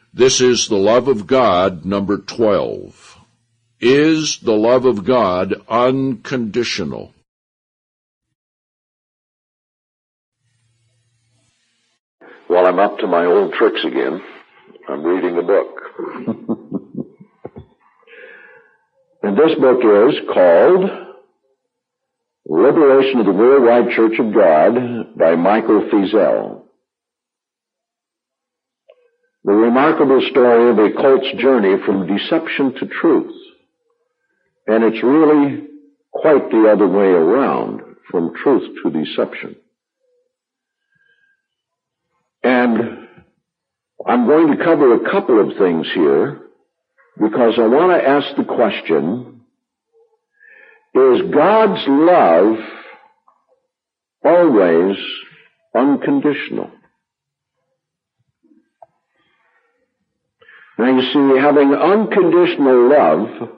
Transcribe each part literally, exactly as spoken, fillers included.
This is the love of God, number twelve. Is the love of God unconditional? Well, I'm up to my old tricks again. I'm reading a book. And this book is called Liberation of the Worldwide Church of God by Michael Feazell. The remarkable story of a cult's journey from deception to truth. And it's really quite the other way around, from truth to deception. And I'm going to cover a couple of things here because I want to ask the question, is God's love always unconditional? Now you see, having unconditional love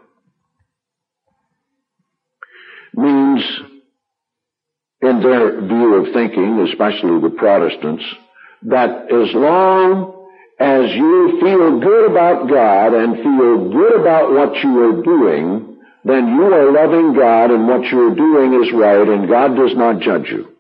means, in their view of thinking, especially the Protestants, that as long as you feel good about God and feel good about what you are doing, then you are loving God and what you are doing is right and God does not judge you.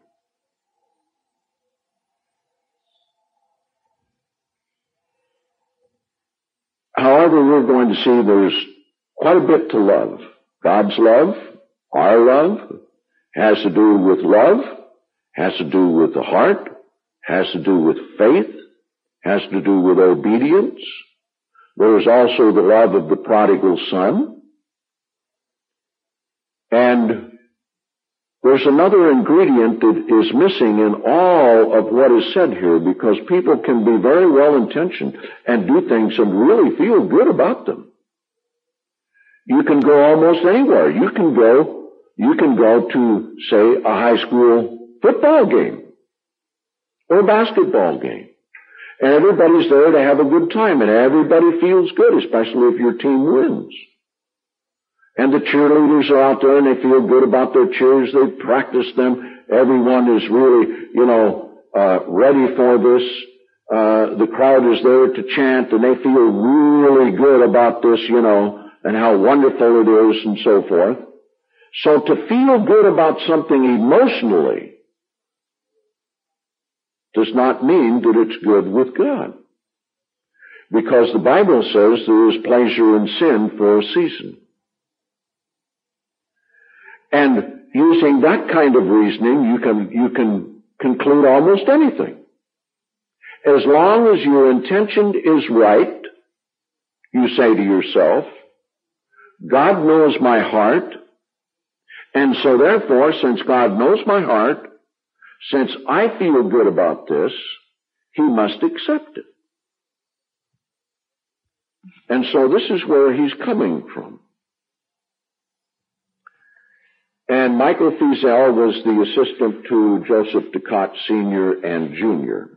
However, we're going to see there's quite a bit to love. God's love, our love, has to do with love, has to do with the heart, has to do with faith, has to do with obedience. There is also the love of the prodigal son. And there's another ingredient that is missing in all of what is said here, because people can be very well intentioned and do things and really feel good about them. You can go almost anywhere. You can go, you can go to, say, a high school football game or a basketball game. And everybody's there to have a good time, and everybody feels good, especially if your team wins. And the cheerleaders are out there and they feel good about their cheers. They practice them. Everyone is really, you know, uh, ready for this. Uh, the crowd is there to chant and they feel really good about this, you know, and how wonderful it is and so forth. So to feel good about something emotionally does not mean that it's good with God. Because the Bible says there is pleasure in sin for a season. And using that kind of reasoning, you can, you can conclude almost anything. As long as your intention is right, you say to yourself, God knows my heart, and so therefore, since God knows my heart, since I feel good about this, He must accept it. And so this is where he's coming from. And Michael Feazell was the assistant to Joseph Ducat Senior and Junior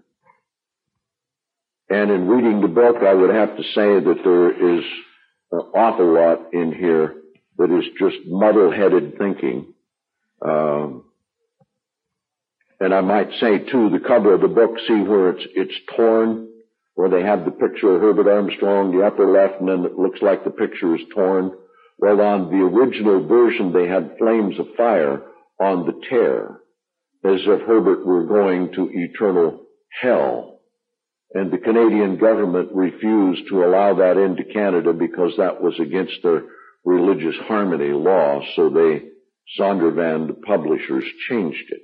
And in reading the book, I would have to say that there is an awful lot in here that is just muddle-headed thinking. Um, and I might say, too, the cover of the book, see where it's, it's torn, where they have the picture of Herbert Armstrong, the upper left, and then it looks like the picture is torn. Well, on the original version, they had flames of fire on the tear, as if Herbert were going to eternal hell. And the Canadian government refused to allow that into Canada because that was against their religious harmony law, so they, Zondervan, the publishers, changed it.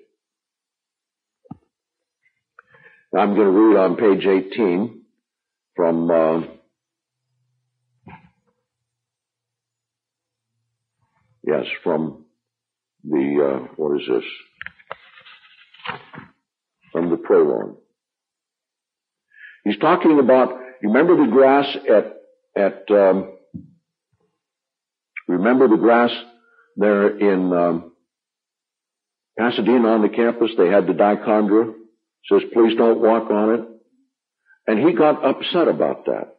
Now I'm going to read on page eighteen from uh, yes, from the, uh, what is this? From the prologue. He's talking about, you remember the grass at, at, um, remember the grass there in um, Pasadena on the campus? They had the dichondra. Says, please don't walk on it. And he got upset about that.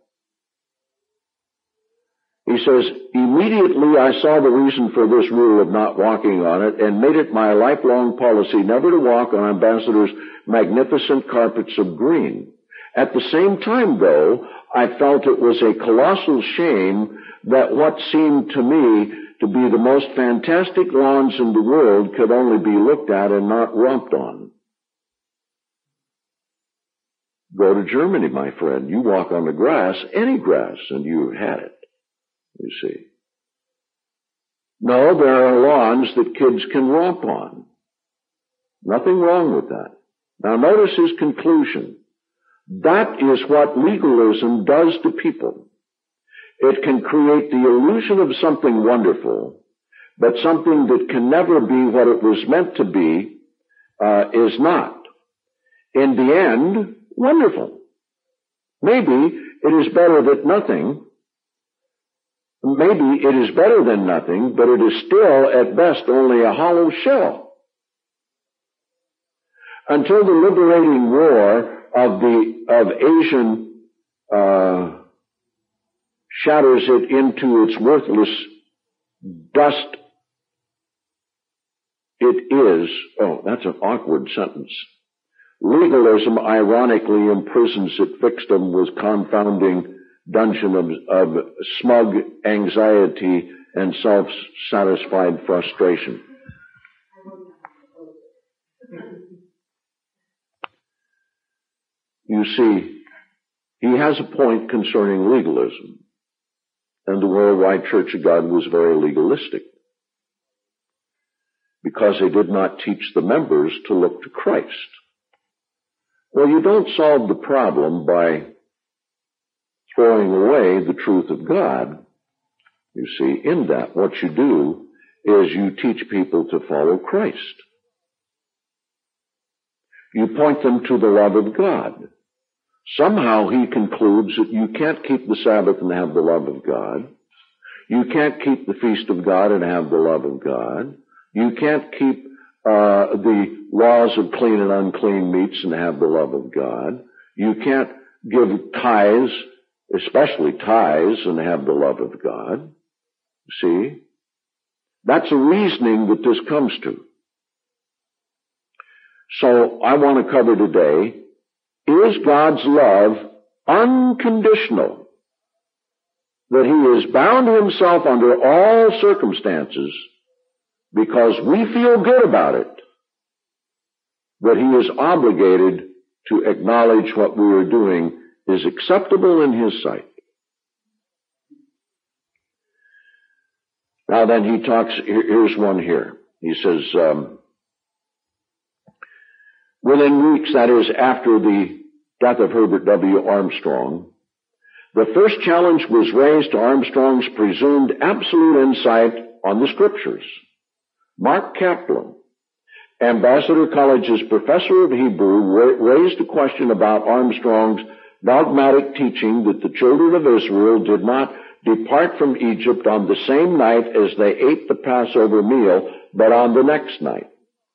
He says, immediately I saw the reason for this rule of not walking on it and made it my lifelong policy never to walk on Ambassador's magnificent carpets of green. At the same time, though, I felt it was a colossal shame that what seemed to me to be the most fantastic lawns in the world could only be looked at and not romped on. Go to Germany, my friend. You walk on the grass, any grass, and you've had it, you see. No, there are lawns that kids can romp on. Nothing wrong with that. Now notice his conclusion. That is what legalism does to people. It can create the illusion of something wonderful, but something that can never be what it was meant to be uh, is not. In the end, wonderful. Maybe it is better than nothing. Maybe it is better than nothing, but it is still at best only a hollow shell. Until the liberating war of the of Asian uh, shatters it into its worthless dust, it is, oh, that's an awkward sentence. Legalism ironically imprisons at Fixedom confounding dungeon of, of smug anxiety and self-satisfied frustration. You see, he has a point concerning legalism, and the Worldwide Church of God was very legalistic because they did not teach the members to look to Christ. Well, you don't solve the problem by throwing away the truth of God. You see, in that, what you do is you teach people to follow Christ. You point them to the love of God. Somehow he concludes that you can't keep the Sabbath and have the love of God. You can't keep the feast of God and have the love of God. You can't keep uh, the laws of clean and unclean meats and have the love of God. You can't give tithes, especially tithes, and have the love of God. See? That's a reasoning that this comes to. So I want to cover today, is God's love unconditional? That he has bound himself under all circumstances because we feel good about it, that he is obligated to acknowledge what we are doing is acceptable in his sight. Now then he talks, here's one here. He says, um, within weeks, that is after the death of Herbert W. Armstrong, the first challenge was raised to Armstrong's presumed absolute insight on the Scriptures. Mark Kaplan, Ambassador College's professor of Hebrew, raised a question about Armstrong's dogmatic teaching that the children of Israel did not depart from Egypt on the same night as they ate the Passover meal, but on the next night.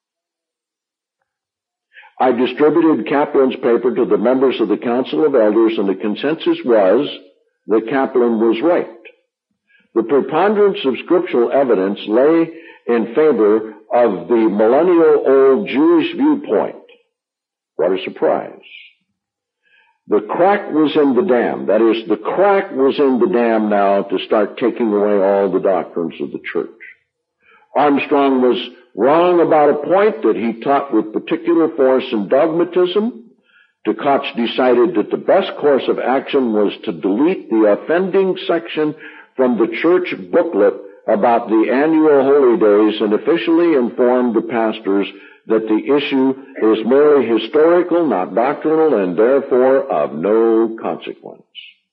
I distributed Kaplan's paper to the members of the Council of Elders, and the consensus was that Kaplan was right. The preponderance of scriptural evidence lay in favor of the millennial-old Jewish viewpoint. What a surprise. The crack was in the dam. That is, the crack was in the dam now to start taking away all the doctrines of the church. Armstrong was wrong about a point that he taught with particular force and dogmatism. De Koch decided that the best course of action was to delete the offending section from the church booklet about the annual holy days and officially inform the pastors that the issue is merely historical, not doctrinal, and therefore of no consequence.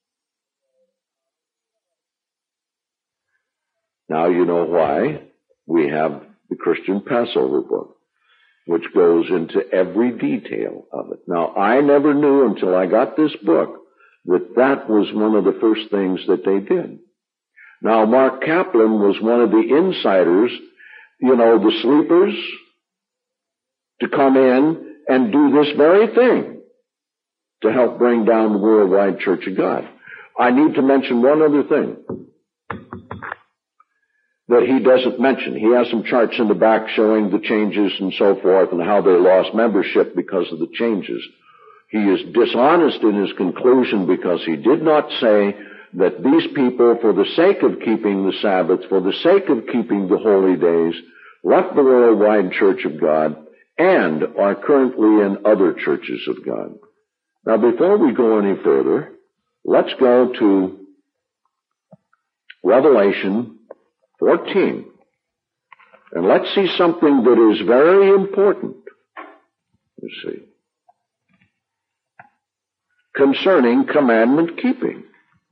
Now you know why we have the Christian Passover book, which goes into every detail of it. Now, I never knew until I got this book that that was one of the first things that they did. Now, Mark Kaplan was one of the insiders, you know, the sleepers, to come in and do this very thing to help bring down the Worldwide Church of God. I need to mention one other thing that he doesn't mention. He has some charts in the back showing the changes and so forth and how they lost membership because of the changes. He is dishonest in his conclusion because he did not say that these people, for the sake of keeping the Sabbath, for the sake of keeping the holy days, left the worldwide church of God and are currently in other churches of God. Now, before we go any further, let's go to Revelation fourteen. And let's see something that is very important, you see, concerning commandment keeping.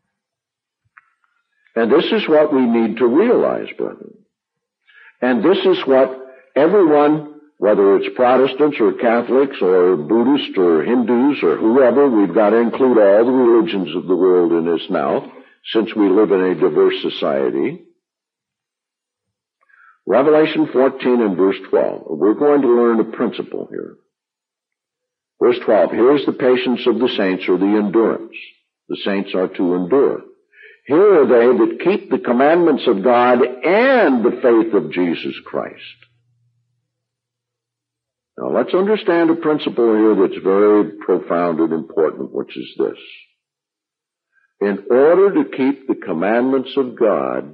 And this is what we need to realize, brethren. And this is what everyone, whether it's Protestants or Catholics or Buddhists or Hindus or whoever, we've got to include all the religions of the world in this now, since we live in a diverse society. Revelation fourteen and verse twelve. We're going to learn a principle here. Verse twelve, here's the patience of the saints, or the endurance. The saints are to endure. Here are they that keep the commandments of God and the faith of Jesus Christ. Now let's understand a principle here that's very profound and important, which is this. In order to keep the commandments of God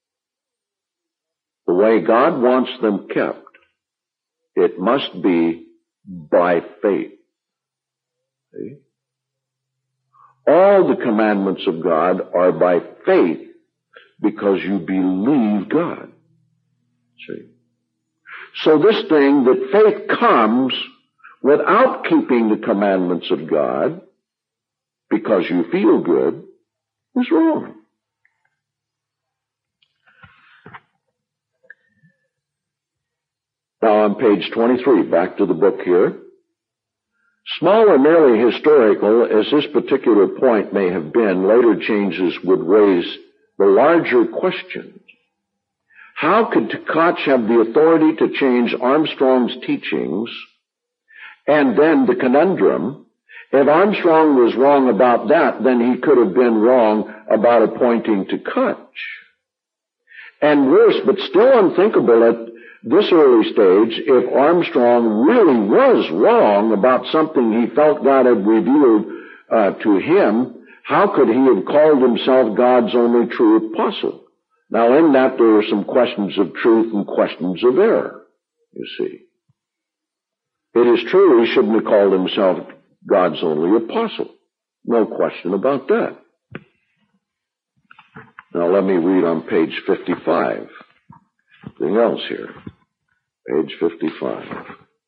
the way God wants them kept, it must be by faith. See? All the commandments of God are by faith because you believe God. See? So this thing that faith comes without keeping the commandments of God because you feel good is wrong. Now on page twenty-three, back to the book here. Small or merely historical as this particular point may have been, later changes would raise the larger question. How could Tkach have the authority to change Armstrong's teachings? And then the conundrum, if Armstrong was wrong about that, then he could have been wrong about appointing Tkach. And worse, but still unthinkable at this early stage, if Armstrong really was wrong about something he felt God had revealed uh, to him, how could he have called himself God's only true apostle? Now in that there are some questions of truth and questions of error, you see. It is true he shouldn't have called himself God's only apostle. No question about that. Now let me read on page fifty-five. Something else here. Page fifty-five.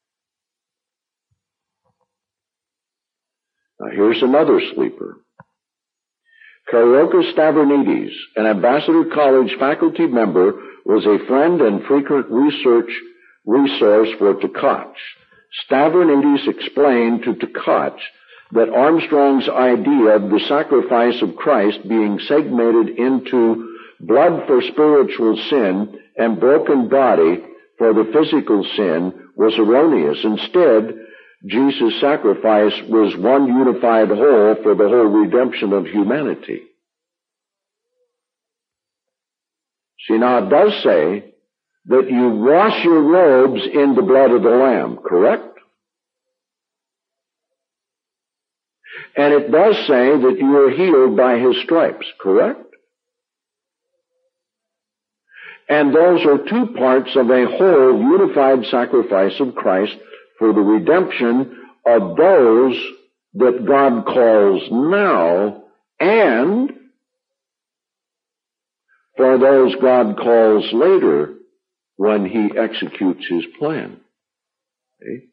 Now here's another sleeper. Kariokas Stavronidis, an Ambassador College faculty member, was a friend and frequent research resource for Tkach. Stavronidis explained to Tkach that Armstrong's idea of the sacrifice of Christ being segmented into blood for spiritual sin and broken body for the physical sin was erroneous. Instead, Jesus' sacrifice was one unified whole for the whole redemption of humanity. See, now it does say that you wash your robes in the blood of the Lamb, correct? And it does say that you are healed by His stripes, correct? And those are two parts of a whole unified sacrifice of Christ for the redemption of those that God calls now and for those God calls later when He executes His plan. Okay?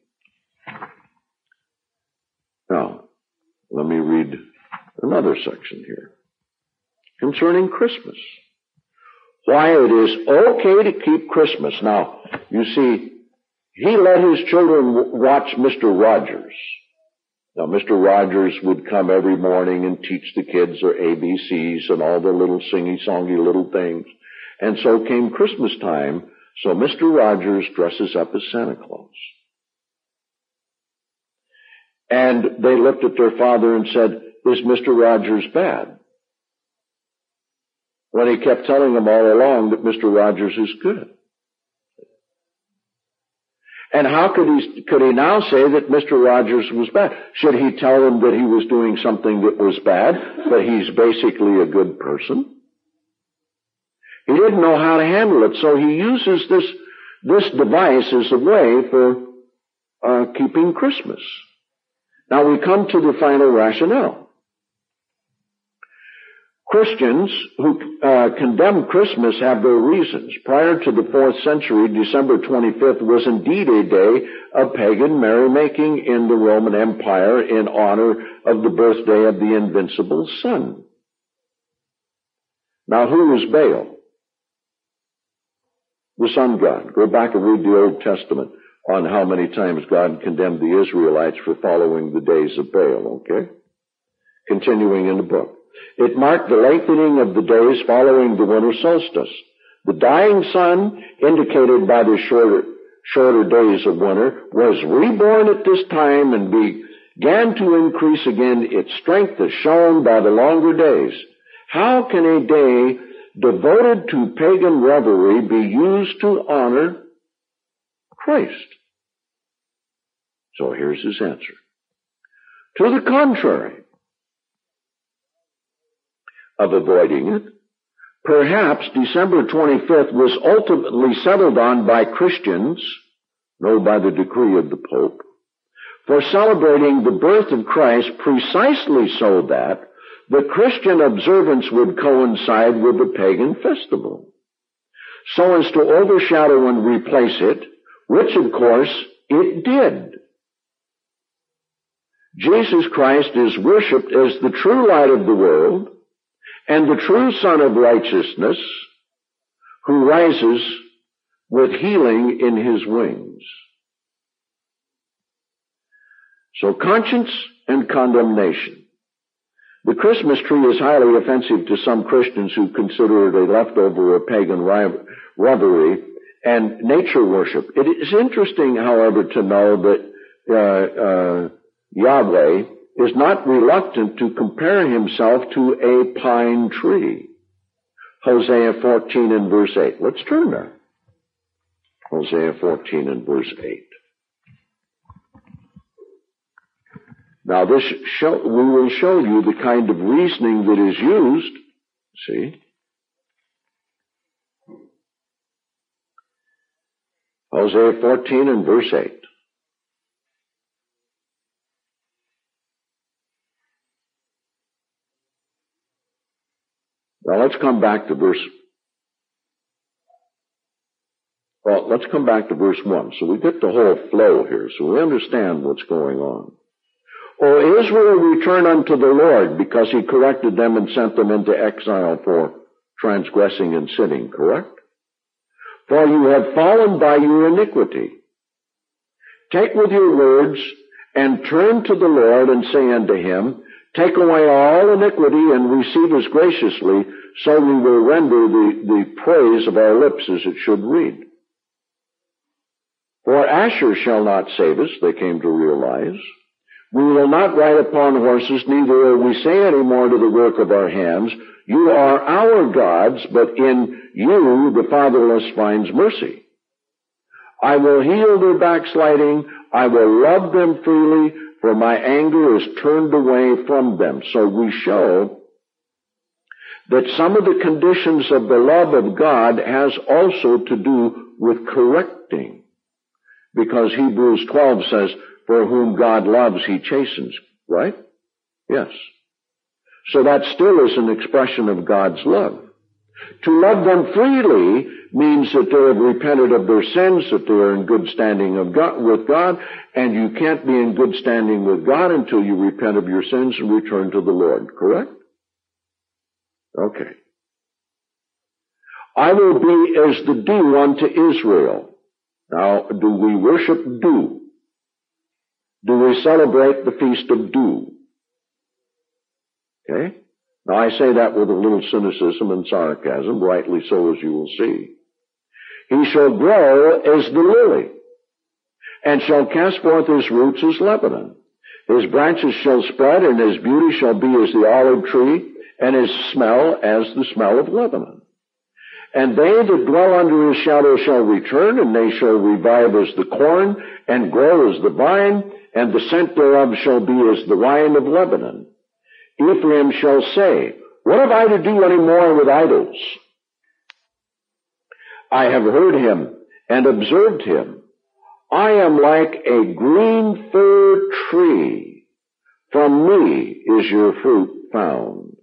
Now, let me read another section here concerning Christmas. Why it is okay to keep Christmas. Now, you see, he let his children watch Mister Rogers. Now, Mister Rogers would come every morning and teach the kids their A B Cs and all the little singy-songy little things. And so came Christmas time, so Mister Rogers dresses up as Santa Claus. And they looked at their father and said, "Is Mister Rogers bad?" When he kept telling them all along that Mister Rogers is good. And how could he, could he now say that Mister Rogers was bad? Should he tell them that he was doing something that was bad, but he's basically a good person? He didn't know how to handle it, so he uses this, this device as a way for uh, keeping Christmas. Now we come to the final rationale. Christians who uh, condemn Christmas have their reasons. Prior to the fourth century, December twenty-fifth was indeed a day of pagan merrymaking in the Roman Empire in honor of the birthday of the invincible sun. Now, who was Baal? The sun god. Go back and read the Old Testament on how many times God condemned the Israelites for following the days of Baal, okay? Continuing in the book. It marked the lengthening of the days following the winter solstice. The dying sun, indicated by the shorter, shorter days of winter, was reborn at this time and began to increase again. Its strength is shown by the longer days. How can a day devoted to pagan revelry be used to honor Christ? So here's his answer. To the contrary of avoiding it, perhaps December twenty-fifth was ultimately settled on by Christians, no, by the decree of the Pope, for celebrating the birth of Christ precisely so that the Christian observance would coincide with the pagan festival, so as to overshadow and replace it, which of course it did. Jesus Christ is worshipped as the true light of the world and the true Son of righteousness, who rises with healing in his wings. So conscience and condemnation. The Christmas tree is highly offensive to some Christians who consider it a leftover of pagan revelry and nature worship. It is interesting, however, to know that uh, uh, Yahweh is not reluctant to compare himself to a pine tree. Hosea fourteen and verse eight. Let's turn there. Hosea fourteen and verse eight. Now this show, we will show you the kind of reasoning that is used. See? Hosea fourteen and verse eight. Now let's come back to verse, well, let's come back to verse one. So we get the whole flow here, so we understand what's going on. O Israel, return unto the Lord, because he corrected them and sent them into exile for transgressing and sinning, correct? For you have fallen by your iniquity. Take with your words and turn to the Lord and say unto him, take away all iniquity and receive us graciously, so we will render the, the praise of our lips as it should read. For Asher shall not save us, they came to realize. We will not ride upon horses, neither will we say any more to the work of our hands, you are our gods, but in you the fatherless finds mercy. I will heal their backsliding, I will love them freely, for my anger is turned away from them. So we show that some of the conditions of the love of God has also to do with correcting. Because Hebrews twelve says, for whom God loves, he chastens. Right? Yes. So that still is an expression of God's love. To love them freely means that they have repented of their sins, that they are in good standing of God, with God, and you can't be in good standing with God until you repent of your sins and return to the Lord, correct? Okay. I will be as the dew unto Israel. Now, do we worship dew? Do we celebrate the feast of dew? Okay? Now I say that with a little cynicism and sarcasm, rightly so, as you will see. He shall grow as the lily, and shall cast forth his roots as Lebanon. His branches shall spread, and his beauty shall be as the olive tree, and his smell as the smell of Lebanon. And they that dwell under his shadow shall return, and they shall revive as the corn, and grow as the vine, and the scent thereof shall be as the wine of Lebanon. Ephraim shall say, what have I to do any more with idols? I have heard him and observed him. I am like a green fir tree. From me is your fruit found.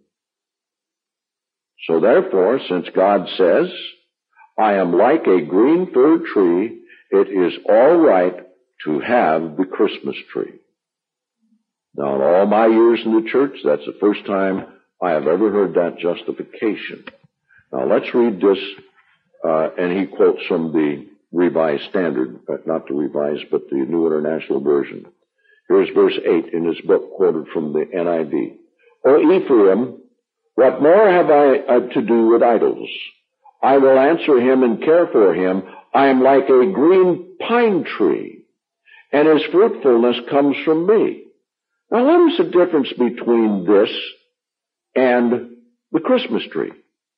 So therefore, since God says, I am like a green fir tree, it is all right to have the Christmas tree. Now, in all my years in the church, that's the first time I have ever heard that justification. Now, let's read this, uh, and he quotes from the Revised Standard, not the Revised, but the New International Version. Here's verse eight in his book, quoted from the N I V. O Ephraim, what more have I uh, to do with idols? I will answer him and care for him. I am like a green pine tree, and his fruitfulness comes from me. Now, what is the difference between this and the Christmas tree?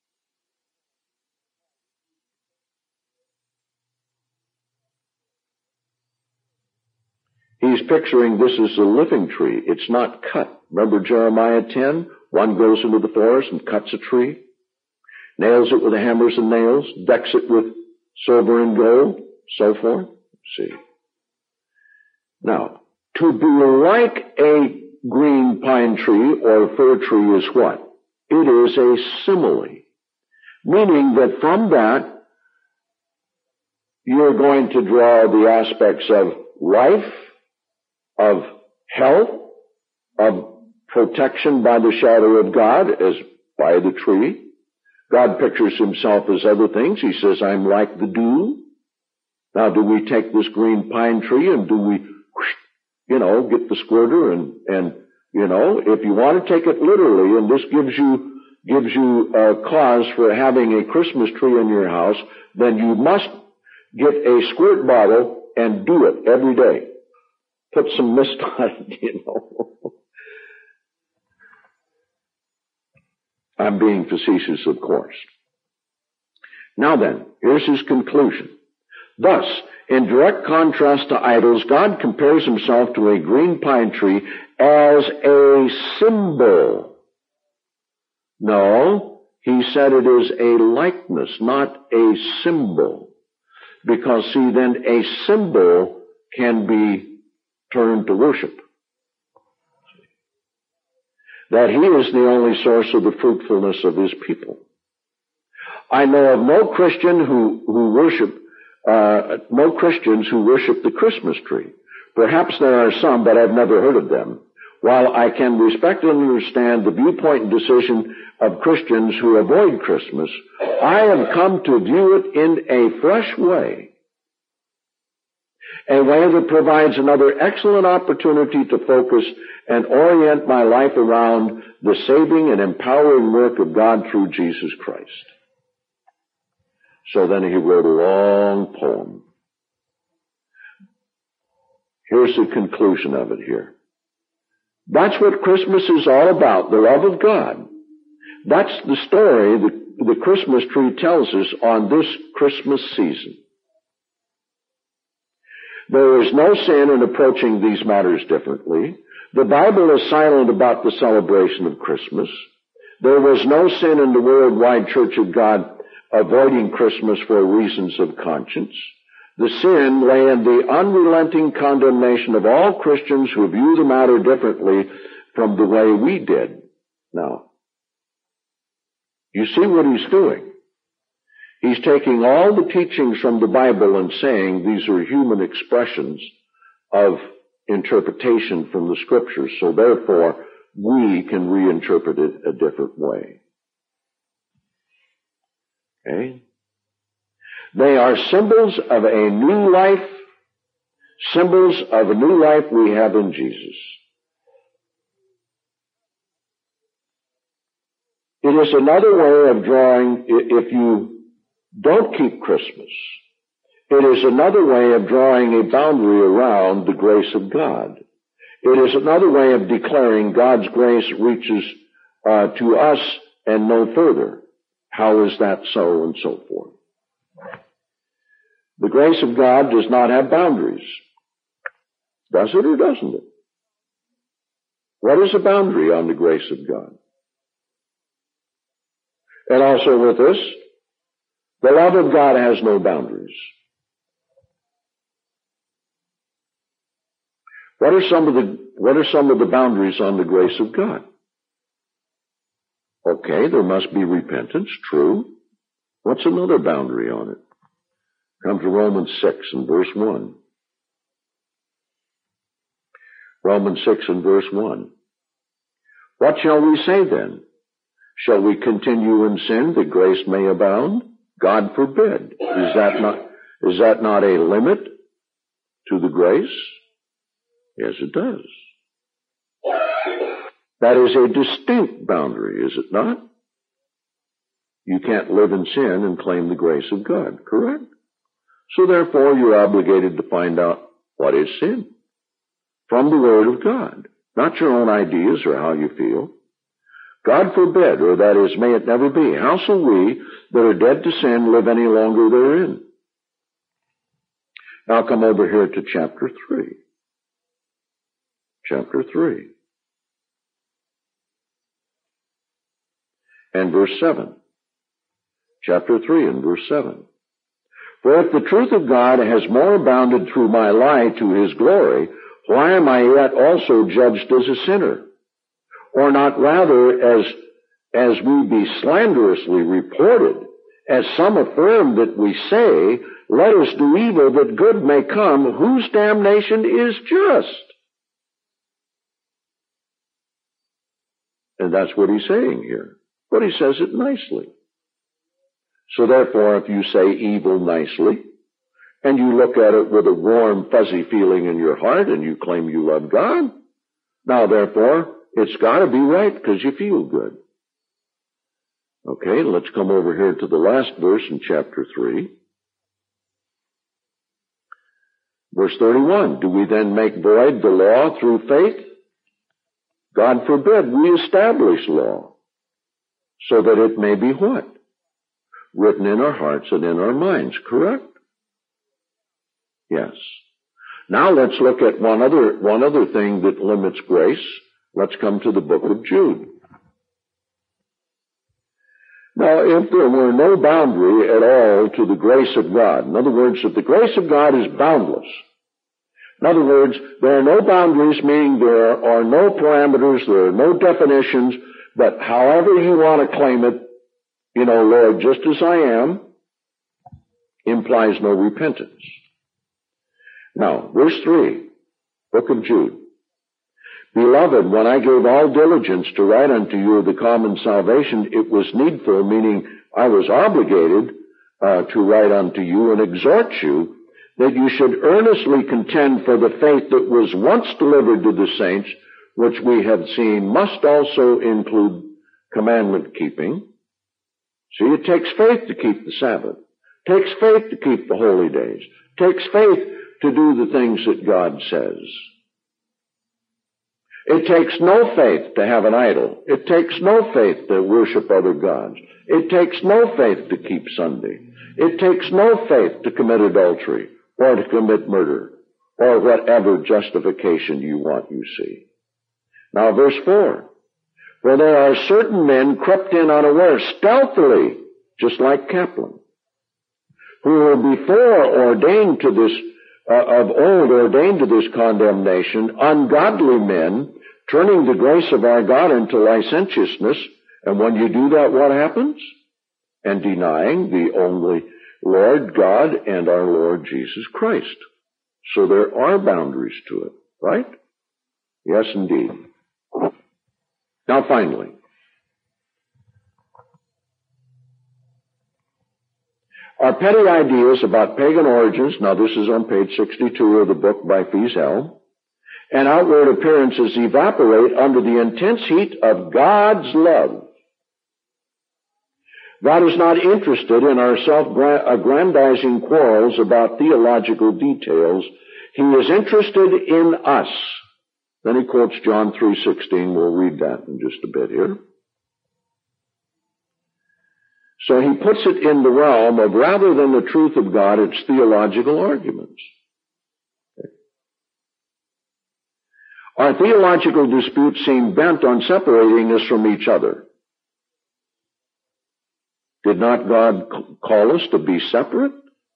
He's picturing this as a living tree. It's not cut. Remember Jeremiah ten? One goes into the forest and cuts a tree, nails it with the hammers and nails, decks it with silver and gold, so forth. See. Now, to be like a green pine tree or fir tree is what? It is a simile, meaning that from that you're going to draw the aspects of life, of health, of protection by the shadow of God, as by the tree. God pictures himself as other things. He says, I'm like the dew. Now, do we take this green pine tree and do we, you know, get the squirter and, and, you know, if you want to take it literally, and this gives you, gives you a cause for having a Christmas tree in your house, then you must get a squirt bottle and do it every day. Put some mist on it, you know. I'm being facetious, of course. Now then, here's his conclusion. Thus, in direct contrast to idols, God compares himself to a green pine tree as a symbol. No, he said it is a likeness, not a symbol. Because, see, then a symbol can be turned to worship. That he is the only source of the fruitfulness of his people. I know of no Christian who, who worship, uh, no Christians who worship the Christmas tree. Perhaps there are some, but I've never heard of them. While I can respect and understand the viewpoint and decision of Christians who avoid Christmas, I have come to view it in a fresh way. A way that provides another excellent opportunity to focus and orient my life around the saving and empowering work of God through Jesus Christ. So then he wrote a long poem. Here's the conclusion of it here. That's what Christmas is all about, the love of God. That's the story that the Christmas tree tells us on this Christmas season. There is no sin in approaching these matters differently. The Bible is silent about the celebration of Christmas. There was no sin in the worldwide Church of God avoiding Christmas for reasons of conscience. The sin lay in the unrelenting condemnation of all Christians who view the matter differently from the way we did. Now, you see what he's doing. He's taking all the teachings from the Bible and saying these are human expressions of interpretation from the Scriptures, so therefore we can reinterpret it a different way. Okay? They are symbols of a new life, symbols of a new life we have in Jesus. It is another way of drawing, if you don't keep Christmas, it is another way of drawing a boundary around the grace of God. It is another way of declaring God's grace reaches uh, to us and no further. How is that so, and so forth. The grace of God does not have boundaries. Does it or doesn't it? What is a boundary on the grace of God? And also with this, the love of God has no boundaries. What are some of the, what are some of the boundaries on the grace of God? Okay, there must be repentance, true. What's another boundary on it? Come to Romans six and verse one. Romans six and verse one. What shall we say then? Shall we continue in sin that grace may abound? God forbid. Is that not, is that not a limit to the grace? Yes, it does. That is a distinct boundary, is it not? You can't live in sin and claim the grace of God, correct? So therefore, you're obligated to find out what is sin from the Word of God, not your own ideas or how you feel. God forbid, or that is, may it never be. How shall we that are dead to sin live any longer therein? Now come over here to chapter three. Chapter three. And verse seven. Chapter three and verse seven. For if the truth of God has more abounded through my lie to his glory, why am I yet also judged as a sinner? Or not rather as, as we be slanderously reported, as some affirm that we say, let us do evil that good may come, whose damnation is just. And that's what he's saying here. But he says it nicely. So therefore, if you say evil nicely, and you look at it with a warm, fuzzy feeling in your heart, and you claim you love God, now therefore, it's got to be right because you feel good. Okay, let's come over here to the last verse in chapter three. Verse thirty-one, do we then make void the law through faith? God forbid, we establish law so that it may be what? Written in our hearts and in our minds, correct? Yes. Now let's look at one other, one other thing that limits grace. Let's come to the book of Jude. Now, if there were no boundary at all to the grace of God, in other words, if the grace of God is boundless, in other words, there are no boundaries, meaning there are no parameters, there are no definitions, but however you want to claim it, you know, Lord, just as I am, implies no repentance. Now, verse three, book of Jude. Beloved, when I gave all diligence to write unto you of the common salvation, it was needful, meaning I was obligated uh, to write unto you and exhort you that you should earnestly contend for the faith that was once delivered to the saints, which we have seen must also include commandment keeping. See, it takes faith to keep the Sabbath. It takes faith to keep the holy days. It takes faith to do the things that God says. It takes no faith to have an idol. It takes no faith to worship other gods. It takes no faith to keep Sunday. It takes no faith to commit adultery or to commit murder or whatever justification you want, you see. Now, verse four. For there are certain men crept in unaware, stealthily, just like Kaplan, who were before ordained to this Uh, of old ordained to this condemnation, ungodly men, turning the grace of our God into licentiousness. And when you do that, what happens? And denying the only Lord God and our Lord Jesus Christ. So there are boundaries to it, right? Yes, indeed. Now finally, our petty ideas about pagan origins, now this is on page sixty-two of the book by Fiesel, and outward appearances evaporate under the intense heat of God's love. God is not interested in our self-aggrandizing quarrels about theological details. He is interested in us. Then he quotes John three sixteen. We'll read that in just a bit here. So he puts it in the realm of, rather than the truth of God, it's theological arguments. Our theological disputes seem bent on separating us from each other. Did not God call us to be separate?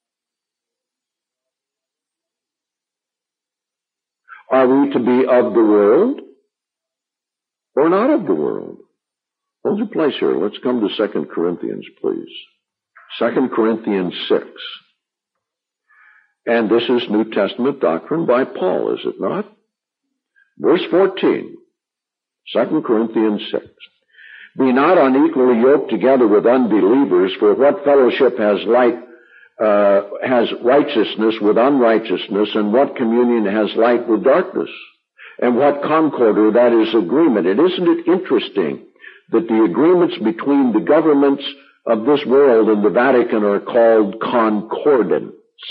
Are we to be of the world or not of the world? Hold your place here. Let's come to Second Corinthians, please. Second Corinthians six. And this is New Testament doctrine by Paul, is it not? Verse fourteen, Second Corinthians six. Be not unequally yoked together with unbelievers, for what fellowship has light, uh, has righteousness with unrighteousness, and what communion has light with darkness? And what concord, or that is agreement? And isn't it interesting that the agreements between the governments of this world and the Vatican are called concordance?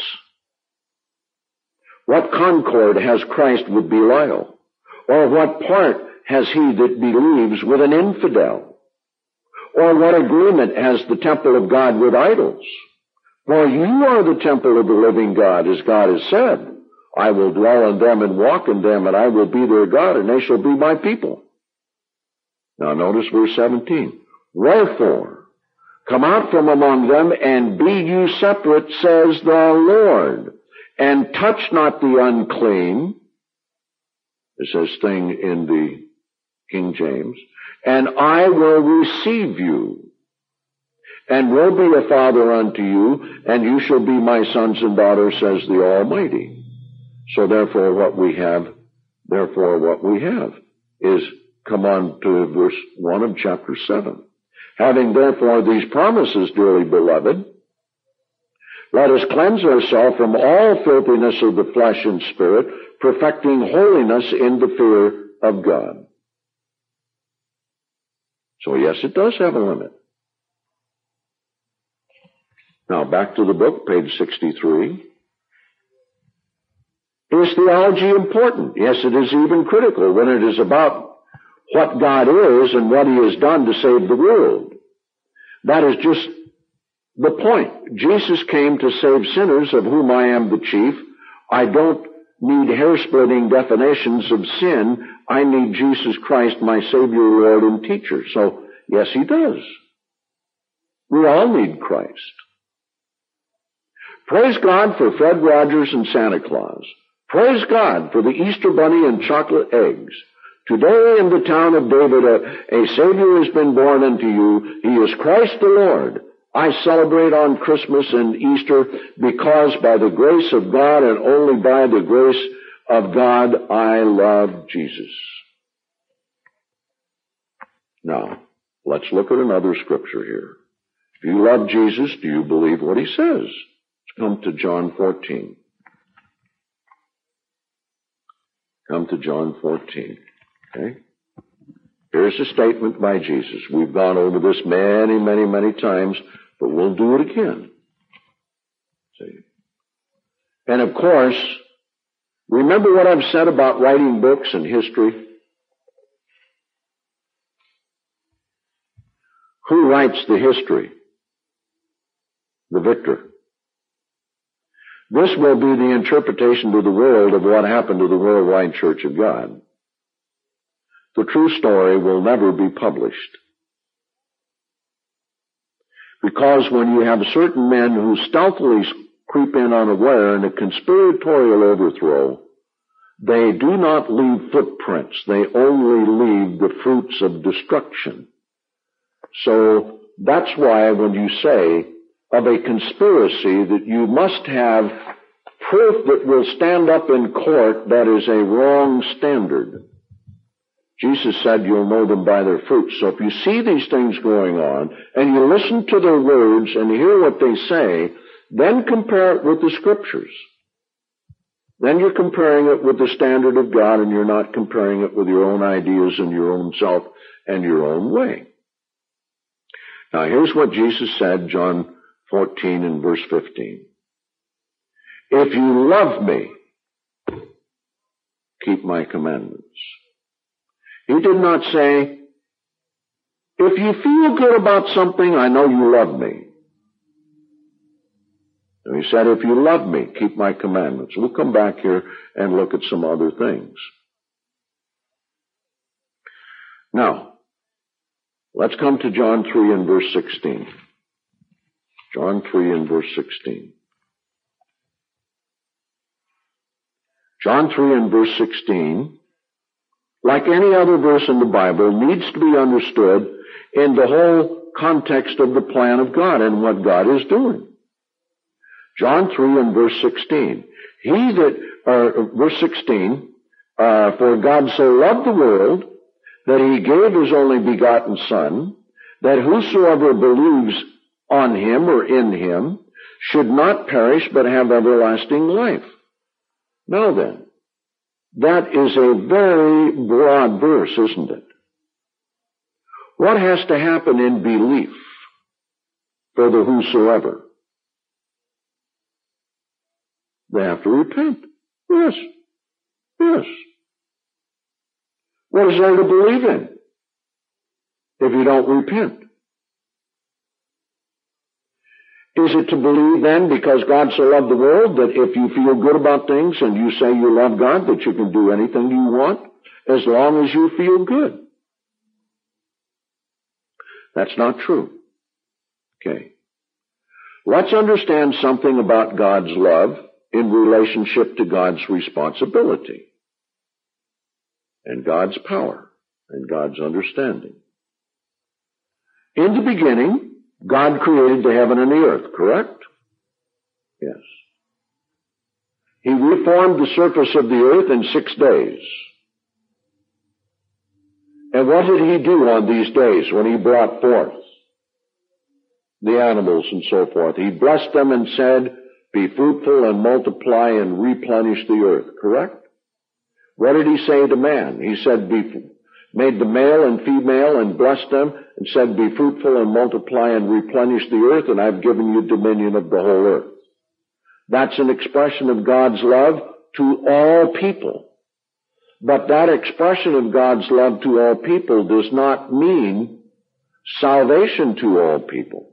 What concord has Christ with Belial? Or what part has he that believes with an infidel? Or what agreement has the temple of God with idols? For you are the temple of the living God, as God has said, I will dwell in them and walk in them, and I will be their God, and they shall be my people. Now notice verse seventeen. Wherefore, come out from among them, and be you separate, says the Lord, and touch not the unclean. It says thing in the King James. And I will receive you, and will be a father unto you, and you shall be my sons and daughters, says the Almighty. So therefore what we have, therefore what we have is, come on to verse one of chapter seven. Having therefore these promises, dearly beloved, let us cleanse ourselves from all filthiness of the flesh and spirit, perfecting holiness in the fear of God. So yes, it does have a limit. Now back to the book, page sixty-three. Is theology important? Yes, it is even critical when it is about what God is and what he has done to save the world. That is just the point. Jesus came to save sinners, of whom I am the chief. I don't need hair-splitting definitions of sin. I need Jesus Christ, my Savior, Lord, and Teacher. So, yes, he does. We all need Christ. Praise God for Fred Rogers and Santa Claus. Praise God for the Easter Bunny and chocolate eggs. Today in the town of David, a, a Savior has been born unto you. He is Christ the Lord. I celebrate on Christmas and Easter because by the grace of God and only by the grace of God, I love Jesus. Now, let's look at another scripture here. If you love Jesus, do you believe what he says? Let's come to John fourteen. Come to John fourteen. Okay? Here's a statement by Jesus. We've gone over this many, many, many times, but we'll do it again. See? And of course, remember what I've said about writing books and history? Who writes the history? The victor. This will be the interpretation to the world of what happened to the worldwide Church of God. The true story will never be published. Because when you have certain men who stealthily creep in unaware in a conspiratorial overthrow, they do not leave footprints. They only leave the fruits of destruction. So that's why when you say of a conspiracy that you must have proof that will stand up in court, that is a wrong standard. Jesus said you'll know them by their fruits. So if you see these things going on, and you listen to their words and hear what they say, then compare it with the Scriptures. Then you're comparing it with the standard of God, and you're not comparing it with your own ideas and your own self and your own way. Now here's what Jesus said, John fourteen and verse fifteen. If you love me, keep my commandments. He did not say, if if you feel good about something, I know you love me. And he said, if you love me, keep my commandments. We'll come back here and look at some other things. Now, let's come to John three and verse sixteen. John three and verse sixteen. John three and verse sixteen, like any other verse in the Bible, needs to be understood in the whole context of the plan of God and what God is doing. John three and verse sixteen. He that, uh, verse sixteen, uh, for God so loved the world that he gave his only begotten Son, that whosoever believes on him or in him should not perish but have everlasting life. Now then, that is a very broad verse, isn't it? What has to happen in belief for the whosoever? They have to repent. Yes. Yes. What is there to believe in if you don't repent? Is it to believe then, because God so loved the world, that if you feel good about things and you say you love God, that you can do anything you want as long as you feel good? That's not true. Okay. Let's understand something about God's love in relationship to God's responsibility and God's power and God's understanding. In the beginning, God created the heaven and the earth, correct? Yes. He reformed the surface of the earth in six days. And what did he do on these days when he brought forth the animals and so forth? He blessed them and said, be fruitful and multiply and replenish the earth, correct? What did he say to man? He said, be, made the male and female and blessed them and said, be fruitful and multiply and replenish the earth, and I've given you dominion of the whole earth. That's an expression of God's love to all people. But that expression of God's love to all people does not mean salvation to all people.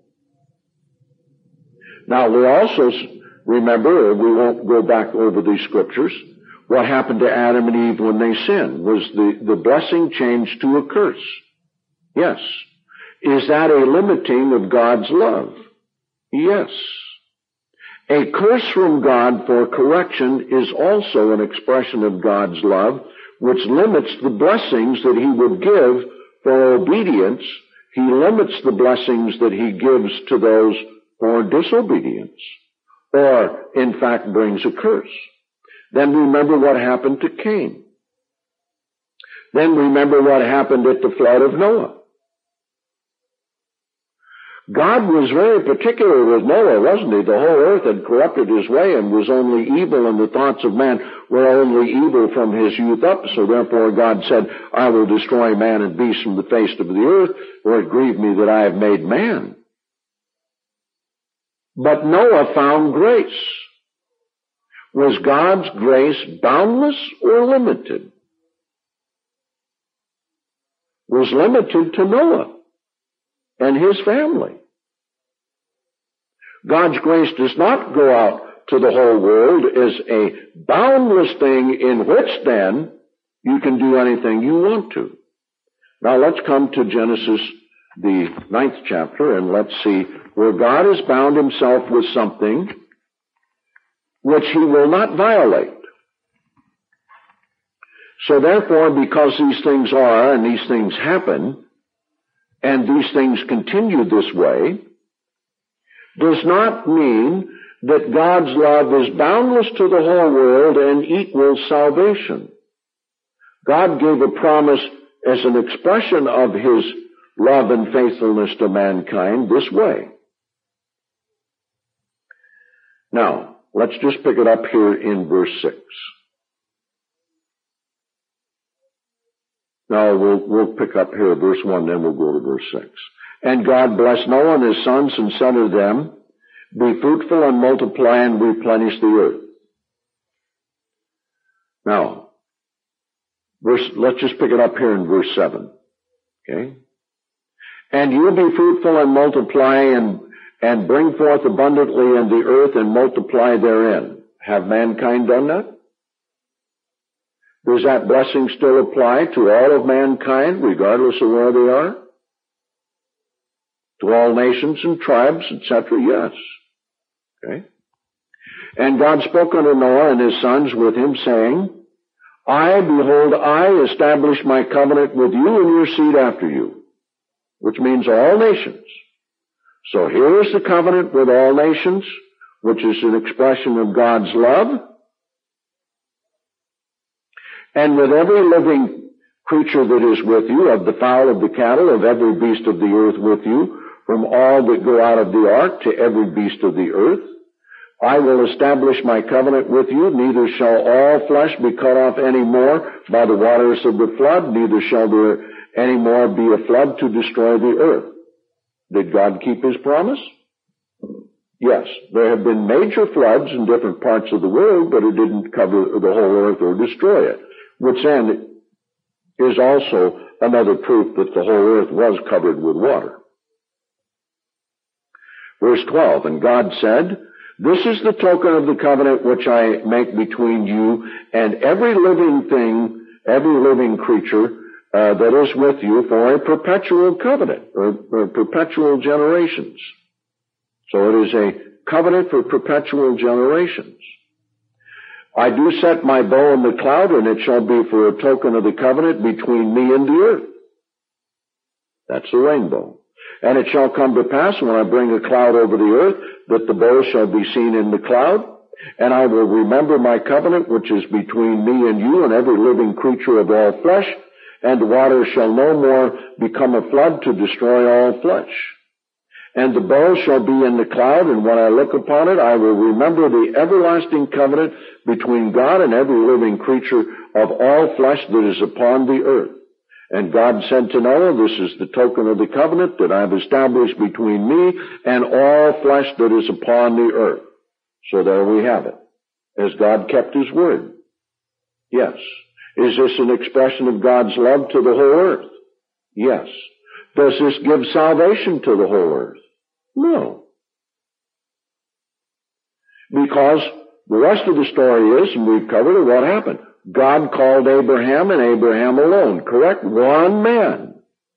Now, we also remember, we won't go back over these scriptures, what happened to Adam and Eve when they sinned. Was the, the blessing changed to a curse? Yes. Is that a limiting of God's love? Yes. A curse from God for correction is also an expression of God's love, which limits the blessings that he would give for obedience. He limits the blessings that he gives to those for disobedience, or in fact brings a curse. Then remember what happened to Cain. Then remember what happened at the flood of Noah. God was very particular with Noah, wasn't he? The whole earth had corrupted his way and was only evil, and the thoughts of man were only evil from his youth up. So therefore God said, I will destroy man and beast from the face of the earth, for it grieved me that I have made man. But Noah found grace. Was God's grace boundless or limited? Was limited to Noah and his family. God's grace does not go out to the whole world as a boundless thing in which then you can do anything you want to. Now let's come to Genesis, the ninth chapter, and let's see where God has bound himself with something which he will not violate. So therefore, because these things are and these things happen, and these things continue this way, does not mean that God's love is boundless to the whole world and equals salvation. God gave a promise as an expression of his love and faithfulness to mankind this way. Now, let's just pick it up here in verse six. Now, we'll, we'll pick up here at verse one, then we'll go to verse six. And God blessed Noah and his sons and said to them, be fruitful and multiply and replenish the earth. Now, verse, let's just pick it up here in verse seven. Okay? And you be fruitful and multiply and, and bring forth abundantly in the earth and multiply therein. Have mankind done that? Does that blessing still apply to all of mankind, regardless of where they are? To all nations and tribes, et cetera? Yes. Okay. And God spoke unto Noah and his sons with him, saying, I, behold, I establish my covenant with you and your seed after you, which means all nations. So here is the covenant with all nations, which is an expression of God's love. And with every living creature that is with you, of the fowl of the cattle, of every beast of the earth with you, from all that go out of the ark to every beast of the earth, I will establish my covenant with you, neither shall all flesh be cut off any more by the waters of the flood, neither shall there any more be a flood to destroy the earth. Did God keep his promise? Yes, there have been major floods in different parts of the world, but it didn't cover the whole earth or destroy it, which then is also another proof that the whole earth was covered with water. Verse twelve, and God said, this is the token of the covenant which I make between you and every living thing, every living creature uh, that is with you for a perpetual covenant, or, or perpetual generations. So it is a covenant for perpetual generations. I do set my bow in the cloud, and it shall be for a token of the covenant between me and the earth. That's the rainbow. And it shall come to pass when I bring a cloud over the earth that the bow shall be seen in the cloud, and I will remember my covenant which is between me and you and every living creature of all flesh, and the water shall no more become a flood to destroy all flesh. And the bow shall be in the cloud, and when I look upon it, I will remember the everlasting covenant between God and every living creature of all flesh that is upon the earth. And God said to Noah, this is the token of the covenant that I have established between me and all flesh that is upon the earth. So there we have it. Has God kept his word? Yes. Is this an expression of God's love to the whole earth? Yes. Does this give salvation to the whole earth? No. Because the rest of the story is, and we've covered it, what happened? God called Abraham and Abraham alone, correct? One man.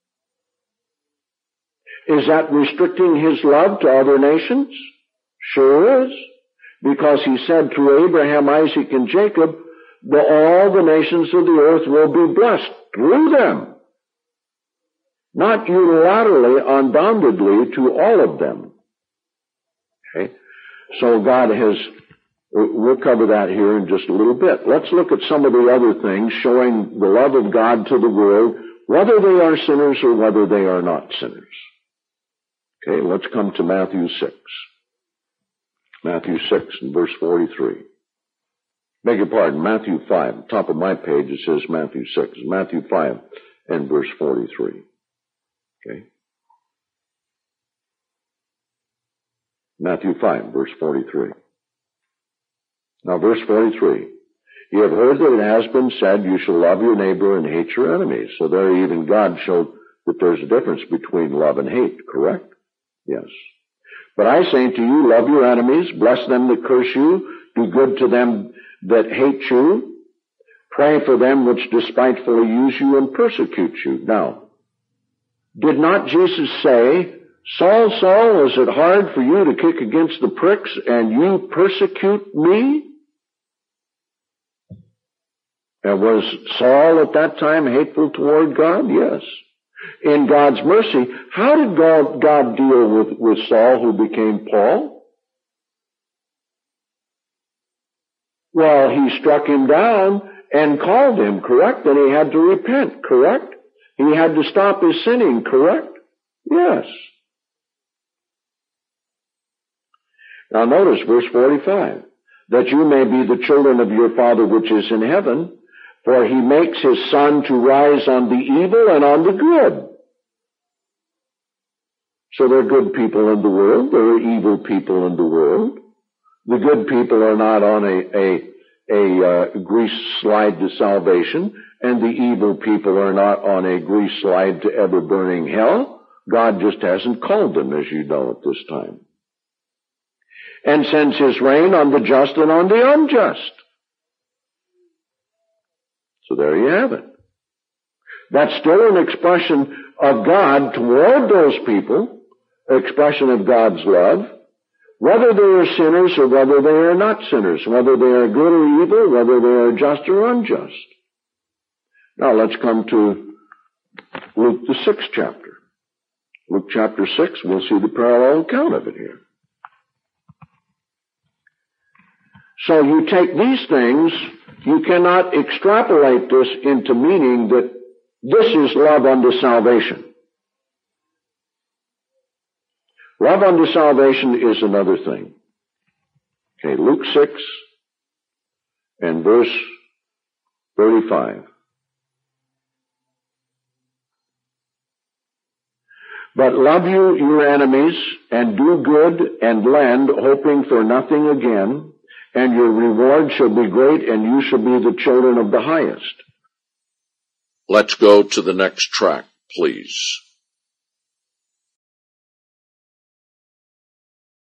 Is that restricting his love to other nations? Sure is. Because he said through Abraham, Isaac, and Jacob, that all the nations of the earth will be blessed through them. Not unilaterally, unboundedly to all of them. Okay? So God has, we'll cover that here in just a little bit. Let's look at some of the other things showing the love of God to the world, whether they are sinners or whether they are not sinners. Okay, let's come to Matthew six. Matthew six and verse forty-three. Beg your pardon, Matthew five. Top of my page it says Matthew six. Matthew five and verse forty-three. Okay. Matthew five, verse forty-three. Now, verse forty-three. You have heard that it has been said, you shall love your neighbor and hate your enemies. So there even God showed that there's a difference between love and hate, correct? Yes. But I say to you, love your enemies, bless them that curse you, do good to them that hate you, pray for them which despitefully use you and persecute you. Now, did not Jesus say, Saul, Saul, is it hard for you to kick against the pricks and you persecute me? And was Saul at that time hateful toward God? Yes. In God's mercy, how did God, God deal with, with Saul who became Paul? Well, he struck him down and called him, correct? And he had to repent, correct? He had to stop his sinning, correct? Yes. Now notice verse forty-five. That you may be the children of your Father which is in heaven, for he makes his sun to rise on the evil and on the good. So there are good people in the world, there are evil people in the world. The good people are not on a, a, a uh, grease slide to salvation, and the evil people are not on a grease slide to ever-burning hell. God just hasn't called them, as you know, at this time. And sends his rain on the just and on the unjust. So there you have it. That's still an expression of God toward those people, an expression of God's love, whether they are sinners or whether they are not sinners, whether they are good or evil, whether they are just or unjust. Now let's come to Luke the sixth chapter. Luke chapter six, we'll see the parallel account of it here. So you take these things, you cannot extrapolate this into meaning that this is love unto salvation. Love unto salvation is another thing. Okay, Luke six and verse thirty-five. But love you your enemies, and do good, and lend, hoping for nothing again, and your reward shall be great, and you shall be the children of the highest. Let's go to the next track, please.